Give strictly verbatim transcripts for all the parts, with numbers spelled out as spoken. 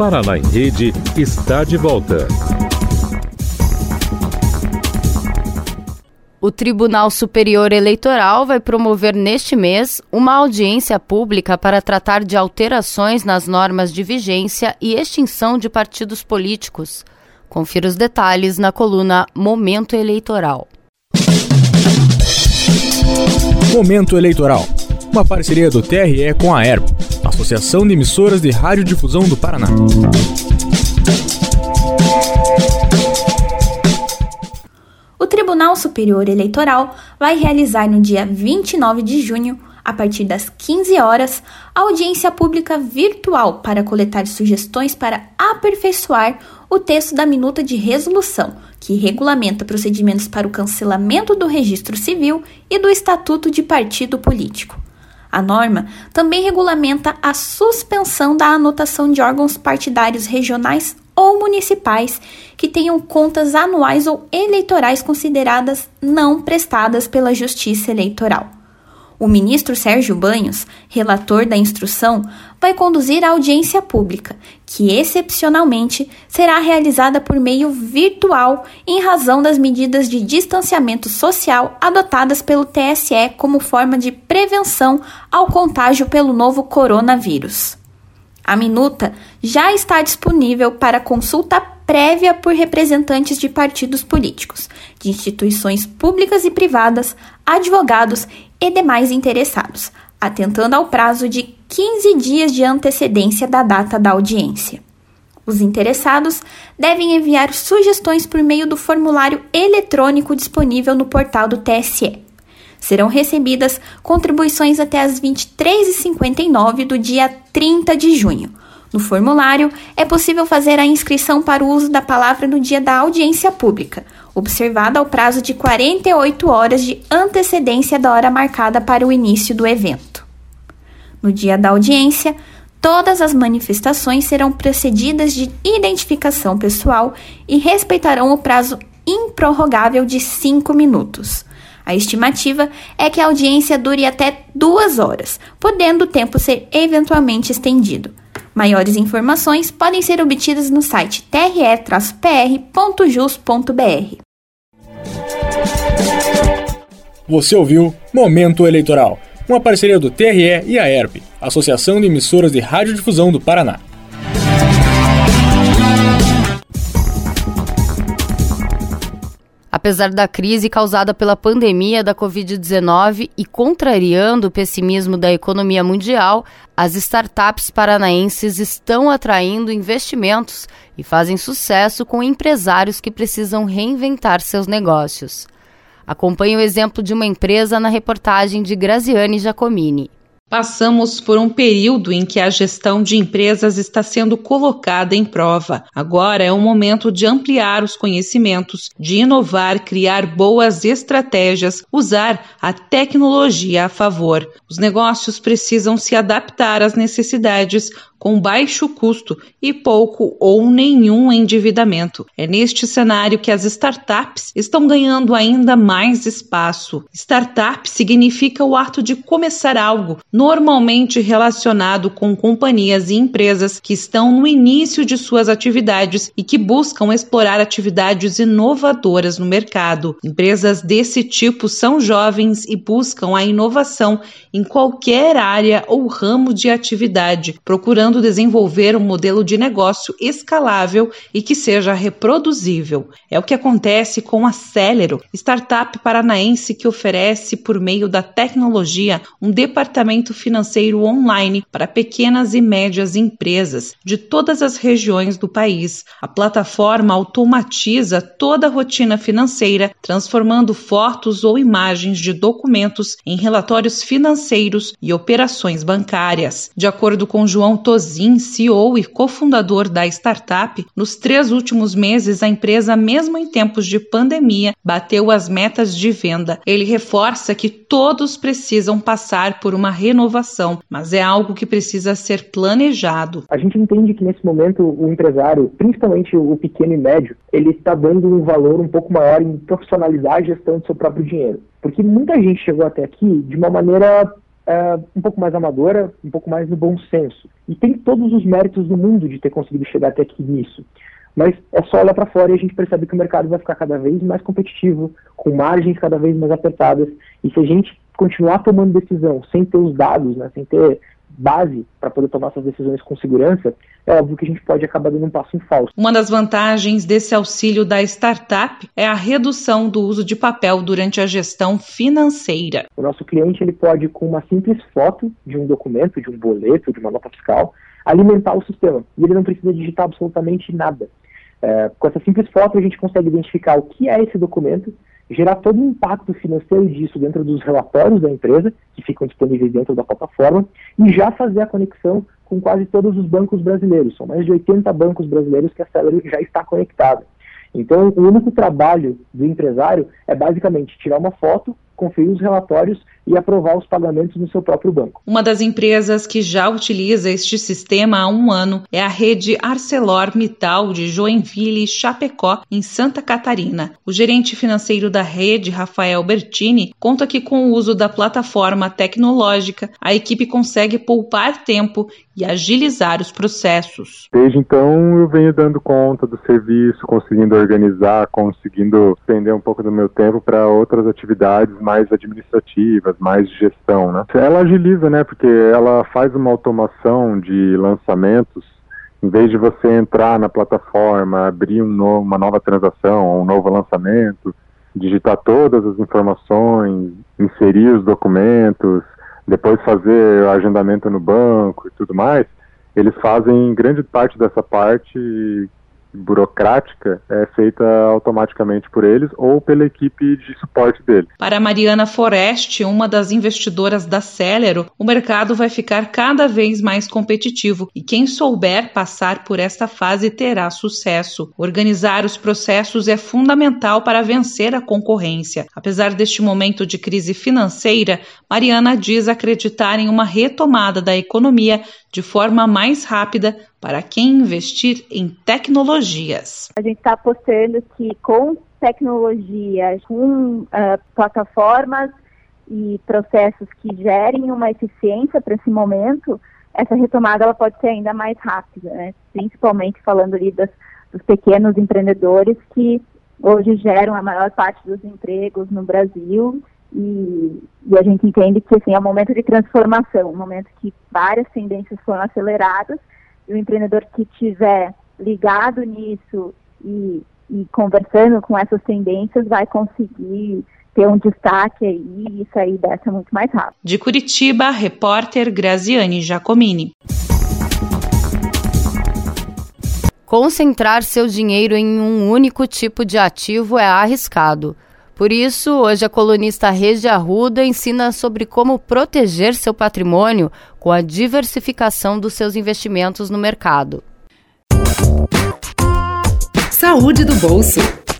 Paraná em Rede está de volta. O Tribunal Superior Eleitoral vai promover neste mês uma audiência pública para tratar de alterações nas normas de vigência e extinção de partidos políticos. Confira os detalhes na coluna Momento Eleitoral. Momento Eleitoral, uma parceria do T R E com a A E R P, Associação de Emissoras de Radiodifusão do Paraná. O Tribunal Superior Eleitoral vai realizar no dia vinte e nove de junho, a partir das quinze horas, a audiência pública virtual para coletar sugestões para aperfeiçoar o texto da minuta de resolução, que regulamenta procedimentos para o cancelamento do registro civil e do estatuto de partido político. A norma também regulamenta a suspensão da anotação de órgãos partidários regionais ou municipais que tenham contas anuais ou eleitorais consideradas não prestadas pela Justiça Eleitoral. O ministro Sérgio Banhos, relator da instrução, vai conduzir a audiência pública, que excepcionalmente será realizada por meio virtual em razão das medidas de distanciamento social adotadas pelo T S E como forma de prevenção ao contágio pelo novo coronavírus. A minuta já está disponível para consulta prévia por representantes de partidos políticos, de instituições públicas e privadas, advogados e demais interessados, atentando ao prazo de quinze dias de antecedência da data da audiência. Os interessados devem enviar sugestões por meio do formulário eletrônico disponível no portal do T S E. Serão recebidas contribuições até às vinte e três e cinquenta e nove do dia trinta de junho. No formulário, é possível fazer a inscrição para o uso da palavra no dia da audiência pública, observado ao prazo de quarenta e oito horas de antecedência da hora marcada para o início do evento. No dia da audiência, todas as manifestações serão precedidas de identificação pessoal e respeitarão o prazo improrrogável de cinco minutos. A estimativa é que a audiência dure até duas horas, podendo o tempo ser eventualmente estendido. Maiores informações podem ser obtidas no site t r e p r ponto jus ponto b r. Você ouviu Momento Eleitoral, uma parceria do T R E e a A E R P, Associação de Emissoras de Radiodifusão do Paraná. Apesar da crise causada pela pandemia da covid dezenove e contrariando o pessimismo da economia mundial, as startups paranaenses estão atraindo investimentos e fazem sucesso com empresários que precisam reinventar seus negócios. Acompanhe o exemplo de uma empresa na reportagem de Graziane Giacomini. Passamos por um período em que a gestão de empresas está sendo colocada em prova. Agora é o momento de ampliar os conhecimentos, de inovar, criar boas estratégias, usar a tecnologia a favor. Os negócios precisam se adaptar às necessidades com baixo custo e pouco ou nenhum endividamento. É neste cenário que as startups estão ganhando ainda mais espaço. Startup significa o ato de começar algo, normalmente relacionado com companhias e empresas que estão no início de suas atividades e que buscam explorar atividades inovadoras no mercado. Empresas desse tipo são jovens e buscam a inovação em qualquer área ou ramo de atividade, procurando desenvolver um modelo de negócio escalável e que seja reproduzível. É o que acontece com a Celero, startup paranaense que oferece, por meio da tecnologia, um departamento financeiro online para pequenas e médias empresas de todas as regiões do país. A plataforma automatiza toda a rotina financeira, transformando fotos ou imagens de documentos em relatórios financeiros e operações bancárias. De acordo com João Tozin, C E O e cofundador da startup, nos três últimos meses a empresa, mesmo em tempos de pandemia, bateu as metas de venda. Ele reforça que todos precisam passar por uma renovação, mas é algo que precisa ser planejado. A gente entende que nesse momento o empresário, principalmente o pequeno e médio, ele está dando um valor um pouco maior em profissionalizar a gestão do seu próprio dinheiro. Porque muita gente chegou até aqui de uma maneira uh, um pouco mais amadora, um pouco mais no bom senso. E tem todos os méritos do mundo de ter conseguido chegar até aqui nisso. Mas é só olhar para fora e a gente percebe que o mercado vai ficar cada vez mais competitivo, com margens cada vez mais apertadas. E se a gente continuar tomando decisão sem ter os dados, né, sem ter base para poder tomar essas decisões com segurança, é óbvio que a gente pode acabar dando um passo em falso. Uma das vantagens desse auxílio da startup é a redução do uso de papel durante a gestão financeira. O nosso cliente ele pode, com uma simples foto de um documento, de um boleto, de uma nota fiscal, alimentar o sistema. E ele não precisa digitar absolutamente nada. É, com essa simples foto a gente consegue identificar o que é esse documento, gerar todo o impacto financeiro disso dentro dos relatórios da empresa, que ficam disponíveis dentro da plataforma, e já fazer a conexão com quase todos os bancos brasileiros. São mais de oitenta bancos brasileiros que a Cellery já está conectada. Então, o único trabalho do empresário é basicamente tirar uma foto, conferir os relatórios e aprovar os pagamentos no seu próprio banco. Uma das empresas que já utiliza este sistema há um ano é a rede ArcelorMittal de Joinville e Chapecó, em Santa Catarina. O gerente financeiro da rede, Rafael Bertini, conta que com o uso da plataforma tecnológica, a equipe consegue poupar tempo e agilizar os processos. Desde então, eu venho dando conta do serviço, conseguindo organizar, conseguindo estender um pouco do meu tempo para outras atividades mais administrativas, mais de gestão, né? Ela agiliza, né? Porque ela faz uma automação de lançamentos. Em vez de você entrar na plataforma, abrir um no, uma nova transação, um novo lançamento, digitar todas as informações, inserir os documentos, depois fazer o agendamento no banco e tudo mais, eles fazem grande parte dessa parte burocrática é feita automaticamente por eles ou pela equipe de suporte deles. Para Mariana Forest, uma das investidoras da Celero, o mercado vai ficar cada vez mais competitivo e quem souber passar por esta fase terá sucesso. Organizar os processos é fundamental para vencer a concorrência. Apesar deste momento de crise financeira, Mariana diz acreditar em uma retomada da economia de forma mais rápida para quem investir em tecnologias. A gente está apostando que com tecnologia, com uh, plataformas e processos que gerem uma eficiência para esse momento, essa retomada ela pode ser ainda mais rápida, né? Principalmente falando ali das, dos pequenos empreendedores que hoje geram a maior parte dos empregos no Brasil. E, e a gente entende que assim, é um momento de transformação, um momento que várias tendências foram aceleradas e o empreendedor que estiver ligado nisso e, e conversando com essas tendências vai conseguir ter um destaque aí e sair dessa muito mais rápido. De Curitiba, repórter Graziane Giacomini. Concentrar seu dinheiro em um único tipo de ativo é arriscado. Por isso, hoje a colunista Regi Arruda ensina sobre como proteger seu patrimônio com a diversificação dos seus investimentos no mercado. Saúde do bolso.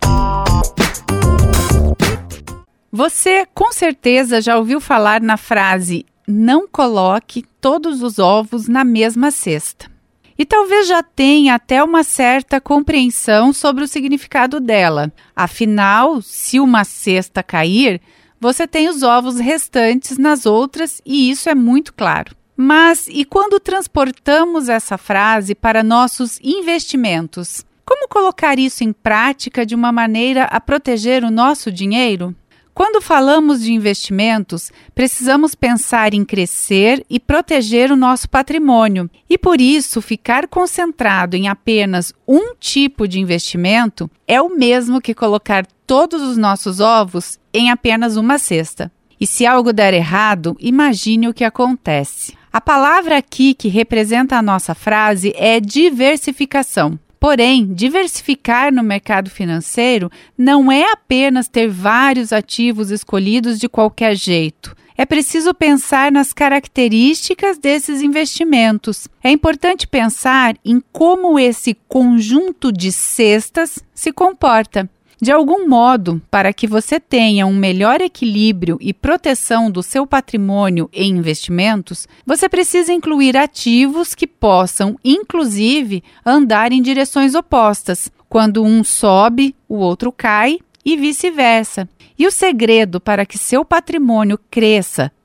Você, com certeza, já ouviu falar na frase "não coloque todos os ovos na mesma cesta". E talvez já tenha até uma certa compreensão sobre o significado dela. Afinal, se uma cesta cair, você tem os ovos restantes nas outras e isso é muito claro. Mas e quando transportamos essa frase para nossos investimentos? Como colocar isso em prática de uma maneira a proteger o nosso dinheiro? Quando falamos de investimentos, precisamos pensar em crescer e proteger o nosso patrimônio. E por isso, ficar concentrado em apenas um tipo de investimento é o mesmo que colocar todos os nossos ovos em apenas uma cesta. E se algo der errado, imagine o que acontece. A palavra aqui que representa a nossa frase é diversificação. Porém, diversificar no mercado financeiro não é apenas ter vários ativos escolhidos de qualquer jeito. É preciso pensar nas características desses investimentos. É importante pensar em como esse conjunto de cestas se comporta. De algum modo, para que você tenha um melhor equilíbrio e proteção do seu patrimônio em investimentos, você precisa incluir ativos que possam, inclusive, andar em direções opostas. Quando um sobe, o outro cai e vice-versa. E o segredo para que seu patrimônio cresça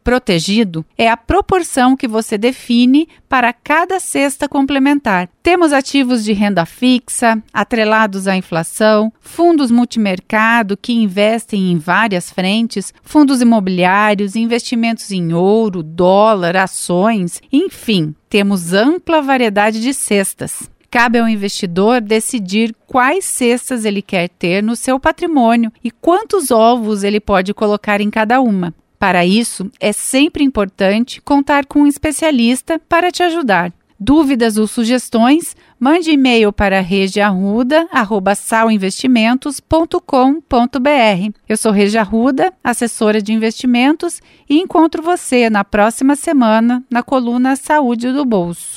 protegido é a proporção que você define para cada cesta complementar. Temos ativos de renda fixa, atrelados à inflação, fundos multimercado que investem em várias frentes, fundos imobiliários, investimentos em ouro, dólar, ações, enfim, temos ampla variedade de cestas. Cabe ao investidor decidir quais cestas ele quer ter no seu patrimônio e quantos ovos ele pode colocar em cada uma. Para isso, é sempre importante contar com um especialista para te ajudar. Dúvidas ou sugestões? Mande e-mail para regiarruda arroba salinvestimentos ponto com ponto b r. Eu sou Regia Arruda, assessora de investimentos, e encontro você na próxima semana na coluna Saúde do Bolso.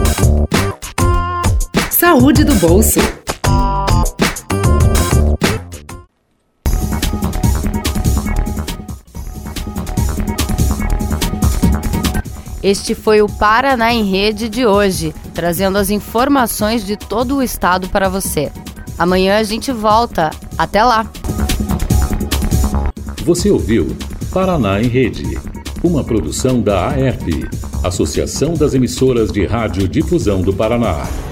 Saúde do Bolso. Este foi o Paraná em Rede de hoje, trazendo as informações de todo o estado para você. Amanhã a gente volta. Até lá! Você ouviu Paraná em Rede, uma produção da A E R P, Associação das Emissoras de Rádio Difusão do Paraná.